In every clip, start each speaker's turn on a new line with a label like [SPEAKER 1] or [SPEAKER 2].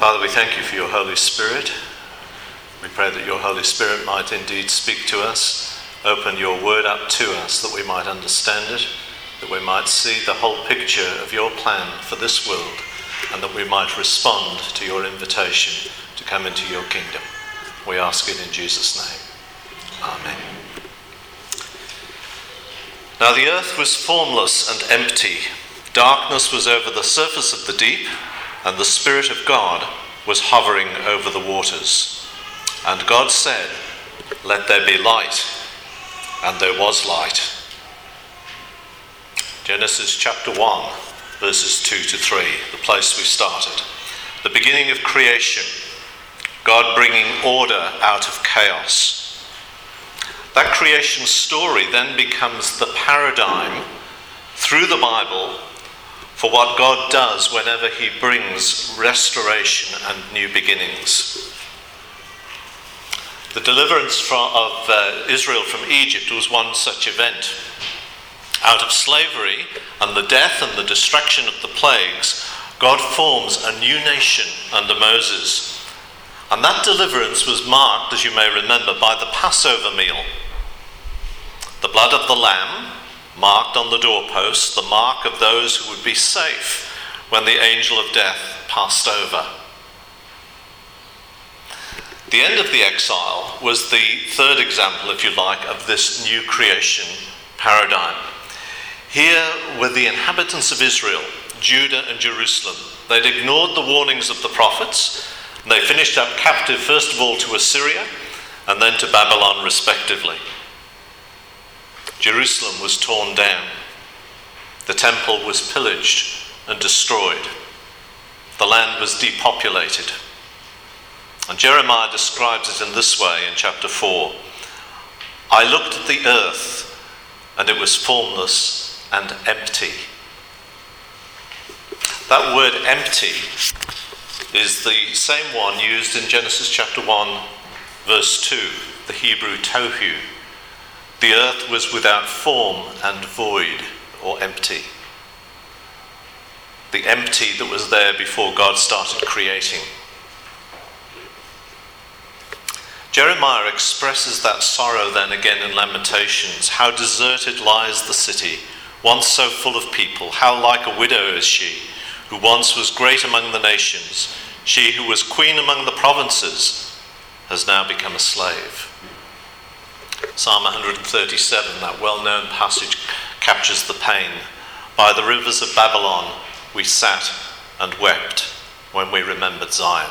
[SPEAKER 1] Father, we thank you for your Holy Spirit. We pray that your Holy Spirit might indeed speak to us, open your word up to us, that we might understand it, that we might see the whole picture of your plan for this world, and that we might respond to your invitation to come into your kingdom. We ask it in Jesus' name. Amen. Now the earth was formless and empty. Darkness was over the surface of the deep, and the Spirit of God was hovering over the waters. And God said, "Let there be light," and there was light. Genesis chapter 1, verses 2 to 3, the place we started. The beginning of creation, God bringing order out of chaos. That creation story then becomes the paradigm through the Bible for what God does whenever he brings restoration and new beginnings. The deliverance of Israel from Egypt was one such event. Out of slavery and the death and the destruction of the plagues, God forms a new nation under Moses. And that deliverance was marked, as you may remember, by the Passover meal. The blood of the lamb marked on the doorpost, the mark of those who would be safe when the angel of death passed over. The end of the exile was the third example, if you like, of this new creation paradigm. Here were the inhabitants of Israel, Judah and Jerusalem. They'd ignored the warnings of the prophets, and they finished up captive first of all to Assyria and then to Babylon respectively. Jerusalem was torn down. The temple was pillaged and destroyed. The land was depopulated. And Jeremiah describes it in this way in chapter 4. "I looked at the earth, and it was formless and empty." That word empty is the same one used in Genesis chapter 1, verse 2, the Hebrew tohu. The earth was without form and void, or empty. The empty that was there before God started creating. Jeremiah expresses that sorrow then again in Lamentations. How deserted lies the city, once so full of people. How like a widow is she, who once was great among the nations. She who was queen among the provinces has now become a slave. Psalm 137, that well-known passage, captures the pain. By the rivers of Babylon we sat and wept when we remembered Zion.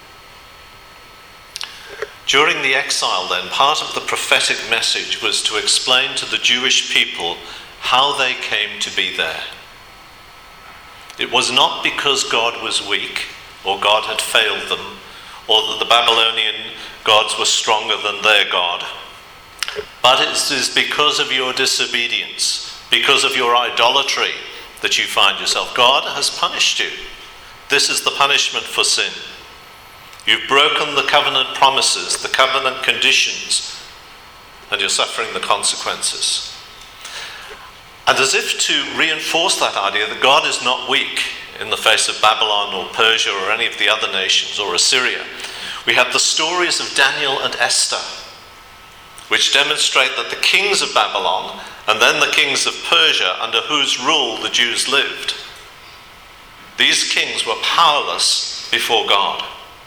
[SPEAKER 1] During the exile then, part of the prophetic message was to explain to the Jewish people how they came to be there. It was not because God was weak or God had failed them or that the Babylonian gods were stronger than their God. But it is because of your disobedience, because of your idolatry, that you find yourself. God has punished you. This is the punishment for sin. You've broken the covenant promises, the covenant conditions, and you're suffering the consequences. And as if to reinforce that idea that God is not weak in the face of Babylon or Persia or any of the other nations or Assyria, we have the stories of Daniel and Esther, which demonstrate that the kings of Babylon and then the kings of Persia, under whose rule the Jews lived, these kings were powerless before God.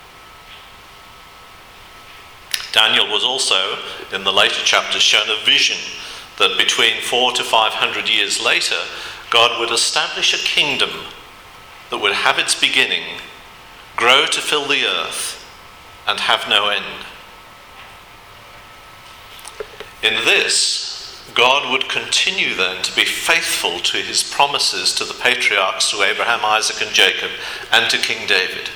[SPEAKER 1] Daniel was also, in the later chapters, shown a vision that between 400 to 500 years later, God would establish a kingdom that would have its beginning, grow to fill the earth, and have no end. In this, God would continue then to be faithful to his promises to the patriarchs, to Abraham, Isaac, and Jacob, and to King David.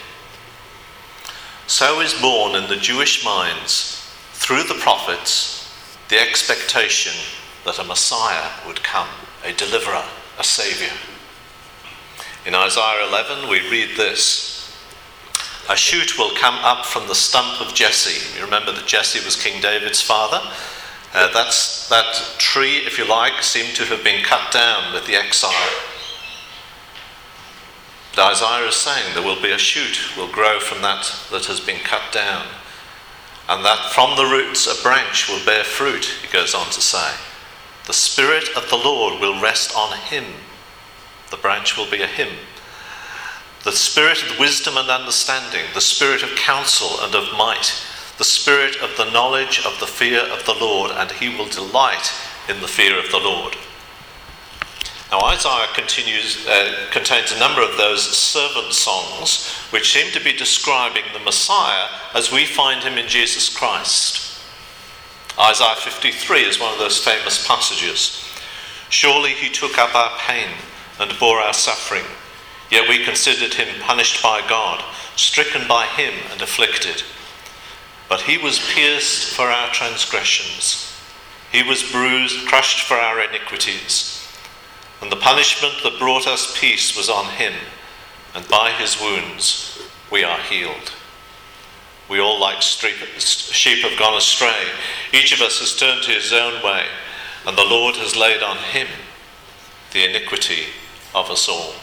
[SPEAKER 1] So is born in the Jewish minds, through the prophets, the expectation that a Messiah would come, a deliverer, a saviour. In Isaiah 11 we read this: "A shoot will come up from the stump of Jesse." You remember that Jesse was King David's father. That tree, if you like, seemed to have been cut down with the exile. Isaiah is saying there will be a shoot will grow from that has been cut down, and that from the roots a branch will bear fruit, he goes on to say. The Spirit of the Lord will rest on him. The branch will be a him. The Spirit of wisdom and understanding, the Spirit of counsel and of might, the Spirit of the knowledge of the fear of the Lord, and he will delight in the fear of the Lord. Now Isaiah contains a number of those servant songs which seem to be describing the Messiah as we find him in Jesus Christ. Isaiah 53 is one of those famous passages. Surely he took up our pain and bore our suffering, yet we considered him punished by God, stricken by him and afflicted. But he was pierced for our transgressions. He was bruised, crushed for our iniquities. And the punishment that brought us peace was on him, and by his wounds we are healed. We all like sheep have gone astray. Each of us has turned to his own way, and the Lord has laid on him the iniquity of us all.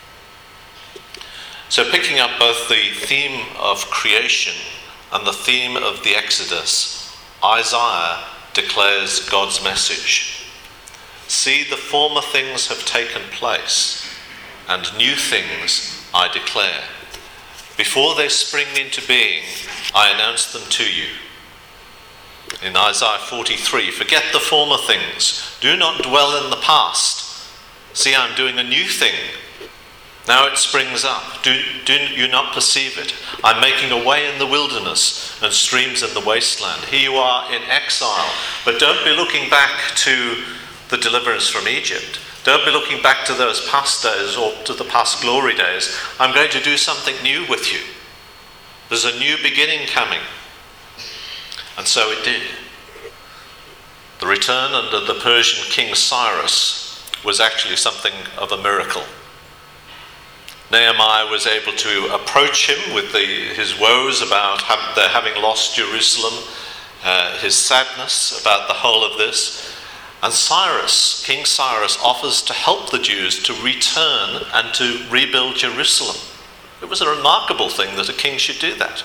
[SPEAKER 1] So picking up both the theme of creation and the theme of the Exodus, Isaiah declares God's message. See, the former things have taken place, and new things I declare. Before they spring into being, I announce them to you. In Isaiah 43, forget the former things. Do not dwell in the past. See, I'm doing a new thing. Now it springs up. Do you not perceive it? I'm making a way in the wilderness and streams in the wasteland. Here you are in exile, but don't be looking back to the deliverance from Egypt. Don't be looking back to those past days or to the past glory days. I'm going to do something new with you. There's a new beginning coming. And so it did. The return under the Persian king Cyrus was actually something of a miracle. Nehemiah was able to approach him with his woes about their having lost Jerusalem, his sadness about the whole of this. And King Cyrus offers to help the Jews to return and to rebuild Jerusalem. It was a remarkable thing that a king should do that.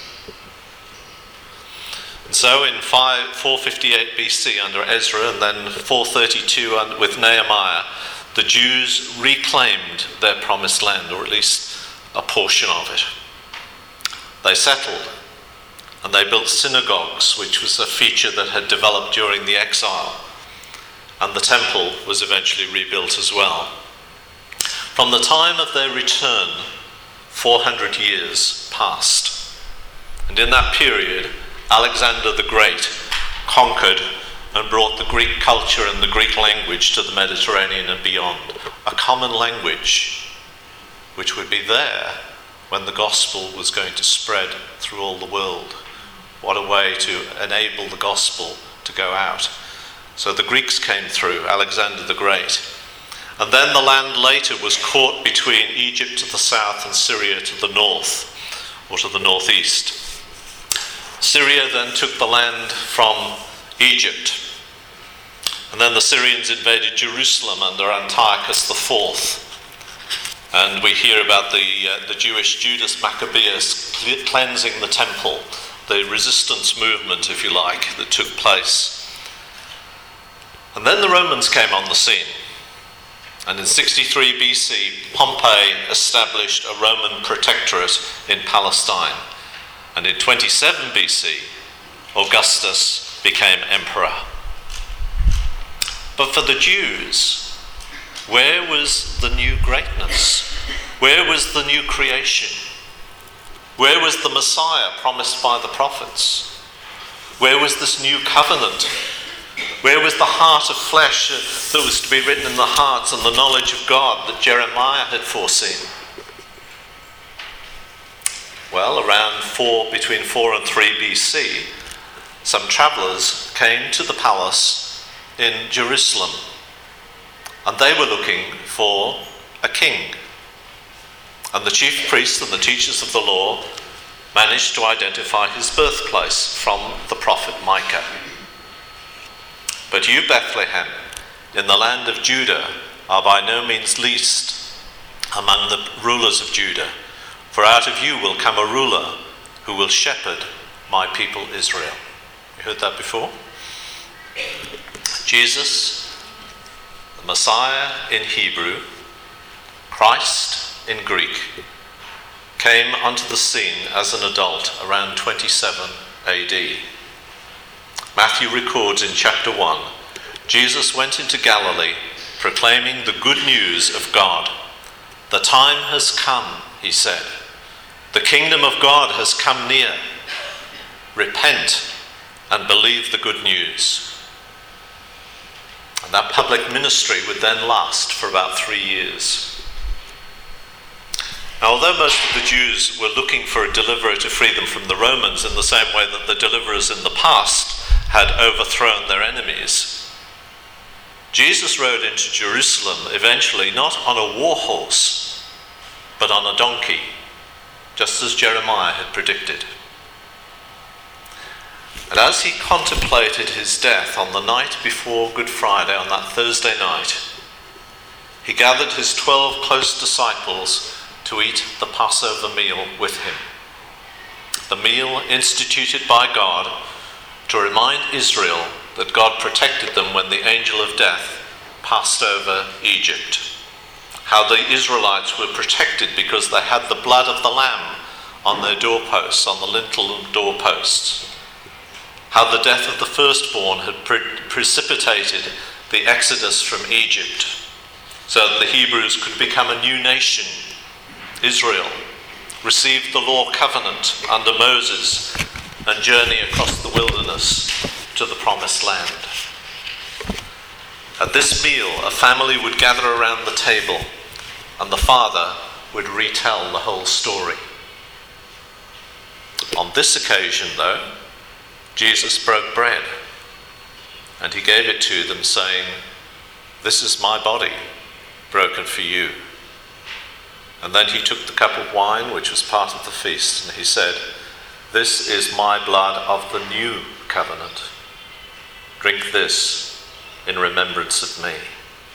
[SPEAKER 1] And so in 458 BC under Ezra, and then 432 with Nehemiah, the Jews reclaimed their promised land, or at least a portion of it. They settled, and they built synagogues, which was a feature that had developed during the exile. And the temple was eventually rebuilt as well. From the time of their return, 400 years passed. And in that period, Alexander the Great conquered and brought the Greek culture and the Greek language to the Mediterranean and beyond. A common language which would be there when the gospel was going to spread through all the world. What a way to enable the gospel to go out. So the Greeks came through, Alexander the Great. And then the land later was caught between Egypt to the south and Syria to the north, or to the northeast. Syria then took the land from Egypt. And then the Syrians invaded Jerusalem under Antiochus IV. And we hear about the Jewish Judas Maccabeus cleansing the temple, the resistance movement, if you like, that took place. And then the Romans came on the scene. And in 63 BC, Pompey established a Roman protectorate in Palestine. And in 27 BC, Augustus became emperor. But for the Jews, where was the new greatness? Where was the new creation? Where was the Messiah promised by the prophets? Where was this new covenant? Where was the heart of flesh that was to be written in the hearts and the knowledge of God that Jeremiah had foreseen? Well, between 4 and 3 BC, some travellers came to the palace in Jerusalem, and they were looking for a king. And the chief priests and the teachers of the law managed to identify his birthplace from the prophet Micah. But you, Bethlehem, in the land of Judah, are by no means least, among the rulers of Judah, for out of you will come a ruler who will shepherd my people Israel. You heard that before? Jesus, the Messiah in Hebrew, Christ in Greek, came onto the scene as an adult around 27 AD. Matthew records in chapter 1, Jesus went into Galilee proclaiming the good news of God. The time has come, he said. The kingdom of God has come near. Repent and believe the good news. And that public ministry would then last for about 3 years. Now, although most of the Jews were looking for a deliverer to free them from the Romans in the same way that the deliverers in the past had overthrown their enemies, Jesus rode into Jerusalem eventually not on a war horse, but on a donkey, just as Jeremiah had predicted. And as he contemplated his death on the night before Good Friday, on that Thursday night, he gathered his 12 close disciples to eat the Passover meal with him. The meal instituted by God to remind Israel that God protected them when the angel of death passed over Egypt. How the Israelites were protected because they had the blood of the lamb on their doorposts, on the lintel and doorposts. How the death of the firstborn had precipitated the exodus from Egypt, so that the Hebrews could become a new nation. Israel received the law covenant under Moses and journey across the wilderness to the promised land. At this meal, a family would gather around the table and the father would retell the whole story. On this occasion, though, Jesus broke bread and he gave it to them, saying, "This is my body, broken for you." And then he took the cup of wine, which was part of the feast, and he said, "This is my blood of the new covenant. Drink this in remembrance of me."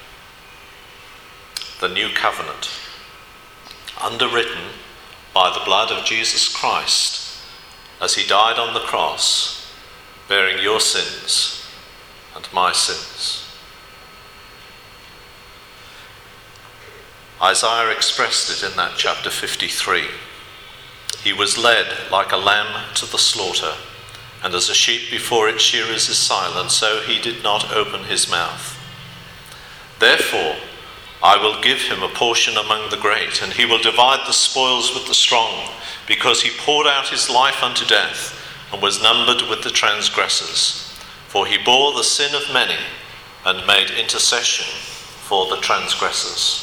[SPEAKER 1] The new covenant, underwritten by the blood of Jesus Christ as he died on the cross, bearing your sins and my sins. Isaiah expressed it in that chapter 53. He was led like a lamb to the slaughter, and as a sheep before its shearers is silent, so he did not open his mouth. Therefore, I will give him a portion among the great, and he will divide the spoils with the strong, because he poured out his life unto death, and was numbered with the transgressors. For he bore the sin of many, and made intercession for the transgressors.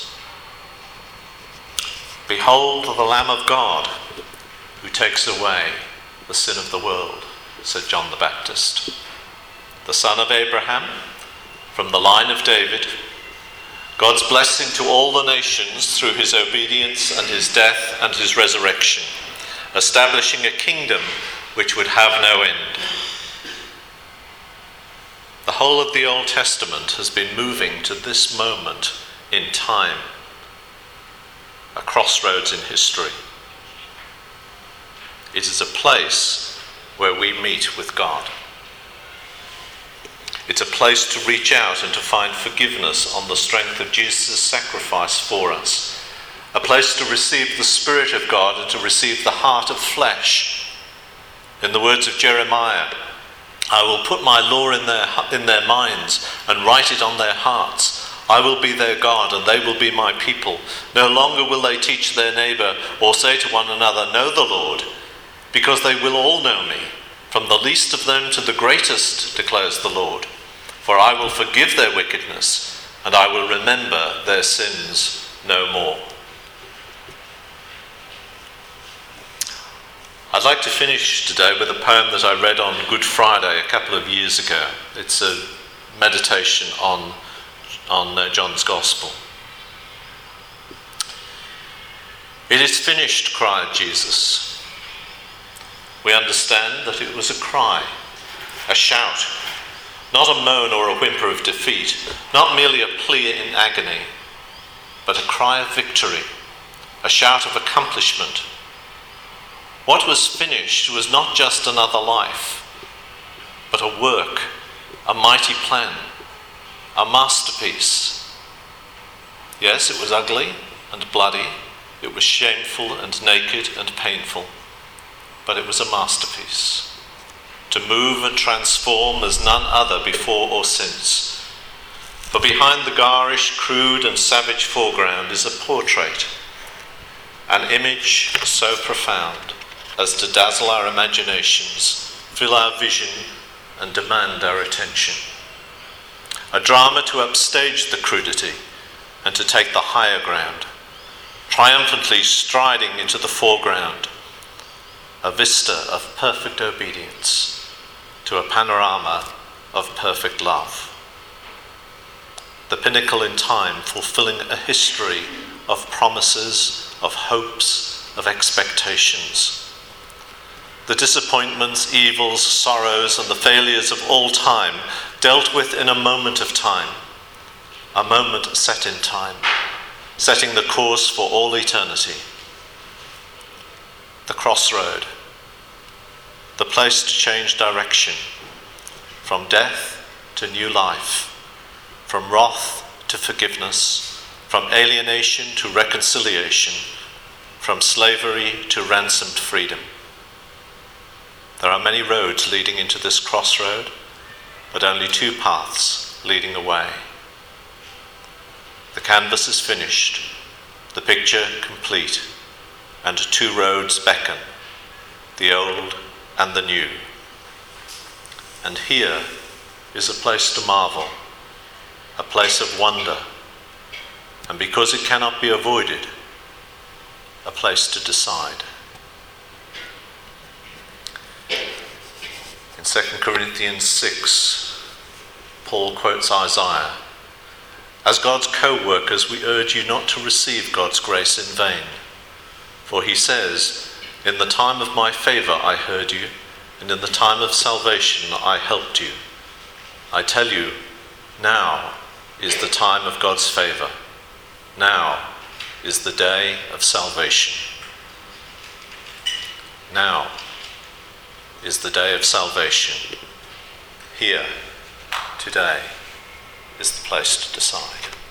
[SPEAKER 1] Behold the Lamb of God, who takes away the sin of the world, said John the Baptist. The son of Abraham, from the line of David, God's blessing to all the nations through his obedience and his death and his resurrection, establishing a kingdom which would have no end. The whole of the Old Testament has been moving to this moment in time, a crossroads in history. It is a place where we meet with God. It's a place to reach out and to find forgiveness on the strength of Jesus' sacrifice for us. A place to receive the Spirit of God and to receive the heart of flesh. In the words of Jeremiah, I will put my law in their minds and write it on their hearts. I will be their God and they will be my people. No longer will they teach their neighbor or say to one another, know the Lord, because they will all know me, from the least of them to the greatest, declares the Lord. For I will forgive their wickedness and I will remember their sins no more. I'd like to finish today with a poem that I read on Good Friday a couple of years ago. It's a meditation on John's Gospel. It is finished, cried Jesus. We understand that it was a cry, a shout, not a moan or a whimper of defeat, not merely a plea in agony, but a cry of victory, a shout of accomplishment. What was finished was not just another life, but a work, a mighty plan, a masterpiece. Yes, it was ugly and bloody, it was shameful and naked and painful, but it was a masterpiece, to move and transform as none other before or since. For behind the garish, crude and savage foreground is a portrait, an image so profound as to dazzle our imaginations, fill our vision and demand our attention. A drama to upstage the crudity and to take the higher ground, triumphantly striding into the foreground, a vista of perfect obedience to a panorama of perfect love. The pinnacle in time, fulfilling a history of promises, of hopes, of expectations. The disappointments, evils, sorrows, and the failures of all time dealt with in a moment of time, a moment set in time, setting the course for all eternity. The crossroad, the place to change direction, from death to new life, from wrath to forgiveness, from alienation to reconciliation, from slavery to ransomed freedom. There are many roads leading into this crossroad, but only two paths leading away. The canvas is finished, the picture complete, and two roads beckon, the old and the new. And here is a place to marvel, a place of wonder, and because it cannot be avoided, a place to decide. In 2 Corinthians 6, Paul quotes Isaiah. As God's co-workers, we urge you not to receive God's grace in vain. For he says, in the time of my favour I heard you, and in the time of salvation I helped you. I tell you, now is the time of God's favour. Now is the day of salvation. Now is the day of salvation. Here, today, is the place to decide.